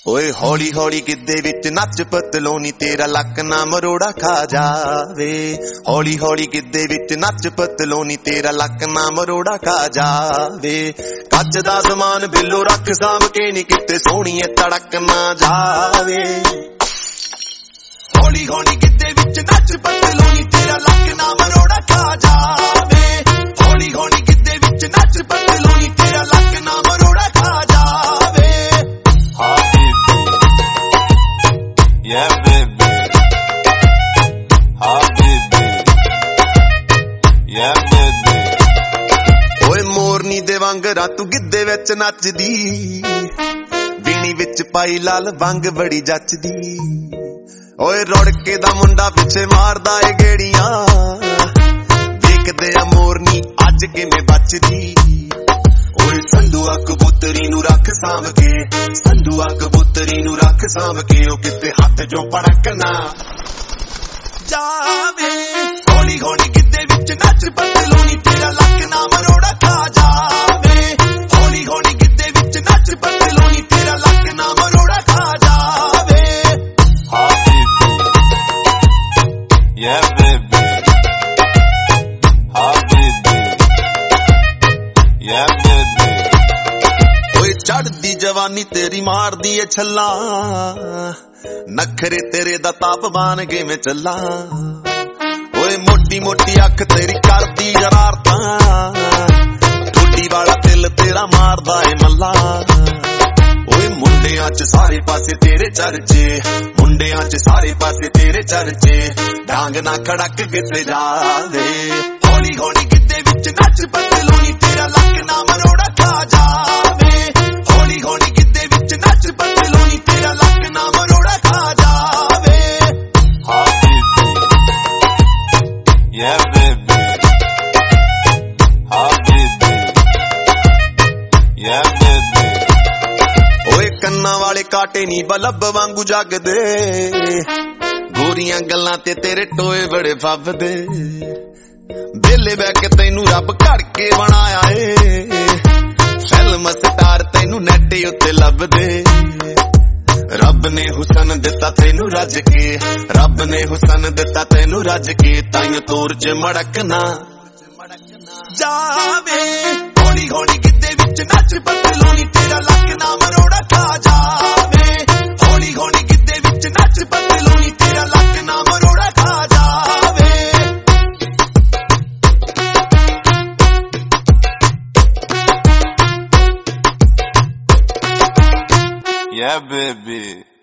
ਓਏ ਹੌਲੀ ਹੌਲੀ ਗਿੱਧੇ ਵਿੱਚ ਨੱਚ ਪਤਲੋਨੀ ਤੇਰਾ ਲੱਕ ਨਾ ਮਰੋੜਾ ਖਾ ਜਾਵੇ। ਹੌਲੀ ਹੌਲੀ ਗਿੱਧੇ ਵਿੱਚ ਨੱਚ ਪਤਲੋਨੀ ਤੇਰਾ ਲੱਕ ਨਾ ਮਰੋੜਾ ਖਾ ਜਾਵੇ। ਕੱਚ ਦਾ ਸਮਾਨ ਬਿੱਲੋ ਰੱਖ ਸਾਂਭ ਕੇ ਨੀ ਕਿਤੇ ਸੋਹਣੀਏ ਤੜਕ ਨਾ ਜਾਵੇ। ਹੌਲੀ ਹੌਲੀ ਗਿੱਧੇ ਵਿੱਚ ਨੱਚ ਪਤਲੋਨੀ ਤੇਰਾ ਲੱਕ ਨਾ ਮਰੋੜਾ ਖਾ ਜਾਵੇ। ਹੌਲੀ ਹੌਲੀ ਗਿੱਧੇ ਵਿੱਚ ਨੱਚ ਪਤਲੋਨੀ ਤੇਰਾ ਲੱਕ ਨਾ ਮਰੋੜਾ ਖਾ ਜਾਵੇ। Yeah, baby. Ah, baby. Yeah, baby. ਓਏ ਮੋਰਨੀ ਦੇ ਵਾਂਗਰਾ ਤੂੰ ਗਿੱਧੇ ਵਿੱਚ ਨੱਚਦੀ, ਵੀਣੀ ਵਿੱਚ ਪਾਈ ਲਾਲ ਵੰਗ ਬੜੀ ਜੱਚਦੀ। ਓਏ ਰੁੜਕੇ ਦਾ ਮੁੰਡਾ ਪਿੱਛੇ ਮਾਰਦਾ ਏ ਗੇੜੀਆਂ, ਵੇਖਦੇ ਆ ਮੋਰਨੀ ਅੱਜ ਕਿਵੇਂ ਬਚਦੀ। ਓਏ ਸੰਧੂਆ ਕਬੂਤਰੀ ਨੂੰ ਰੱਖ ਸਾਂਭ ਕੇ, ਸੰਧੂਆ ਕਬੂਤਰੀ ਨੂੰ ਰੱਖ ਸਾਂਭ ਕੇ, ਉਹ ਕਿਤੇ ਹੱਥ ਚੋਂ ਪੜਕ ਨਾ ਜਾਵੇ। ਹੌਲੀ ਹੌਲੀ ਗਿੱਧੇ ਵਿੱਚ ਨੱਚ ਪਤਲੋਨੀ ਤੇਰਾ ਲੱਕ ਨਾ ਮਰੋੜਾ ਖਾ ਜਾਵੇ। ਹੌਲੀ ਹੌਲੀ ਗਿੱਧੇ ਵਿੱਚ ਨੱਚ ਪਤਲੋਨੀ ਤੇਰਾ ਲੱਕ ਨਾ ਮਰੋੜਾ ਖਾ ਜਾਵੇ। Ah, baby. Yeah, baby. Ah, baby. Yeah, baby. ਓਏ ਚੜਦੀ ਜਵਾਨੀ ਤੇਰੀ ਮਾਰਦੀ ਏ ਛੱਲਾ, ਨਖਰੇ ਤੇਰੇ ਦਾ ਤਾਪਮਾਨ ਕਿਵੇਂ ਚੱਲਾ। ਓਏ ਮੋਟੀ ਮੋਟੀ ਅੱਖ ਤੇਰੀ ਕਰਦੀ ਜਰਾਰਤਾਂ, ਠੋਡੀ ਵਾਲਾ ਦਿਲ ਤੇਰਾ ਮਾਰਦਾ ਏ ਮੱਲਾ। ਓਏ ਮੁੰਡਿਆਂ ਚ ਸਾਰੇ ਪਾਸੇ ਤੇਰੇ ਚਰਚੇ, ਮੁੰਡਿਆਂ ਚ ਸਾਰੇ ਪਾਸੇ ਤੇਰੇ ਚਰਚੇ, ਡਾਂਗ ਨਾ ਖੜਕ ਕਿਤੇ ਜਾਵੇ। ਹੌਲੀ ਹੌਲੀ ਗਿੱਧੇ ਵਿੱਚ ਨੱਚ ਪਤਲੋਨੀ ਤੇਰਾ ਲੱਕ ਨਾ ਮਰੋੜਾ ਖਾ ਜਾਵੇ। ਹੌਲੀ ਹੌਲੀ ਗਿੱਧੇ ਵਿੱਚ ਨੱਚ ਪਤਲੋਨੀ ਤੇਰਾ ਲੱਕ ਨਾ ਮਰੋੜਾ ਖਾ ਜਾਵੇ। Ah, baby. Yeah, baby. Ah, baby. Yeah, baby. ਓਏ ਕੰਨਾਂ ਵਾਲੇ ਕਾਟੇ ਨੀ ਬਲਬ ਵਾਂਗੂ ਜਗਦੇ, ਗੋਰੀਆਂ ਗੱਲਾਂ ਤੇ ਤੇਰੇ ਟੋਏ ਬੜੇ ਫੱਬਦੇ। ਵਿਹਲੇ ਬਹਿ ਕੇ ਤੈਨੂੰ ਰੱਬ ਘੜ ਕੇ ਬਣਾਇਆ ਏ, ਫਿਲਮ ਸਟਾਰ ਤੈਨੂੰ ਨੈਟ ਉੱਤੇ ਲੱਭਦੇ। ਰੱਬ ਨੇ ਹੁਸਨ ਦਿੱਤਾ ਤੈਨੂੰ ਰੱਜ ਕੇ, ਰੱਬ ਨੇ ਹੁਸਨ ਦਿੱਤਾ ਤੈਨੂੰ ਰੱਜ ਕੇ, ਤਾਈਂ ਤੋਰ ਚ ਮੜਕ ਨਾ ਜਾਵੇ। ਹੌਲੀ ਹੌਲੀ ਗਿੱਧੇ ਵਿੱਚ ਨੱਚ ਪਤਲੋਨੀ ਤੇਰਾ ਲੱਕ ਨਾ ਮਰੋੜਾ ਖਾ ਜਾਵੇ। ਹੌਲੀ ਹੌਲੀ ਗਿੱਧੇ ਵਿੱਚ ਨੱਚ ਪਤਲੋਨੀ ਤੇਰਾ ਲੱਕ ਨਾ ਮਰੋੜਾ ਖਾ ਜਾਵੇ। Yeah, baby.